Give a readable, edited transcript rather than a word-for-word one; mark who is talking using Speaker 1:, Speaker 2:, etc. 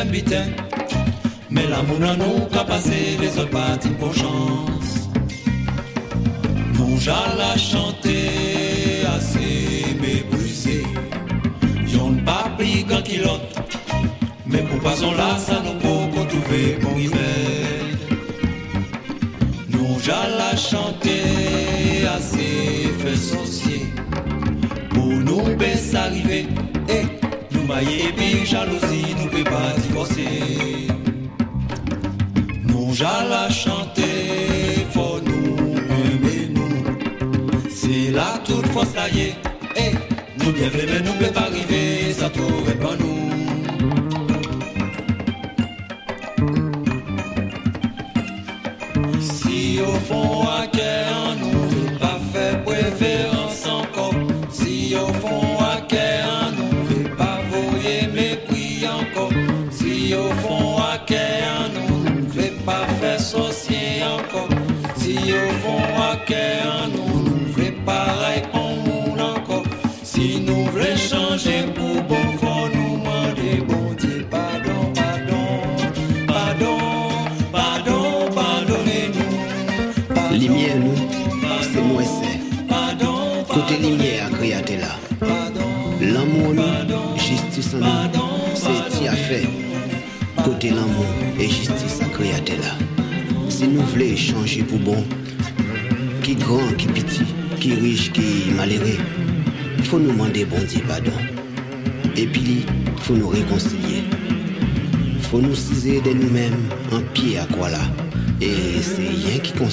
Speaker 1: t'aimes bien. Mais l'amour n'a nous qu'à passer les autres parties pour chance. Nous j'allais chanter assez méprisé. Y'en pas pris qu'un kilote. Mais pour pas son là, ça nous peut trouver bon hiver. Nous j'allais chanter assez fait sorcier. Pour nous baisser arriver. Et nous mailler puis jalousie, nous peut pas divorcer. Nous j'allais chanter, faut nous aimer nous. C'est là toute force ça y est. Et nous bien vrai mais nous peut pas arriver, ça trouve pas nous. Si au fond à cœur nous pas fait préférence encore. Si au fond à cœur nous pas voyer mépris encore. Si au fond à cœur nous pas faire sorcier encore. Si au fond à cœur nous fait pareil qu'on monde encore. Si nous voulons changer pour bon, faut nous demander bon Dieu pardon, pardon, pardon, pardon, pardonnez-nous.
Speaker 2: Lumière nous, c'est moi c'est. Côté lumière créaté là. L'amour nous, justice en nous, c'est qui a fait. Côté l'amour et justice à créaté là. Si nous voulons changer pour bon, qui grand, qui petit, qui riche, qui malheureux, faut nous demander bon Dieu pardon. Et puis, faut nous réconcilier. Faut nous ciser de nous-mêmes en pied à quoi là. Et c'est rien qui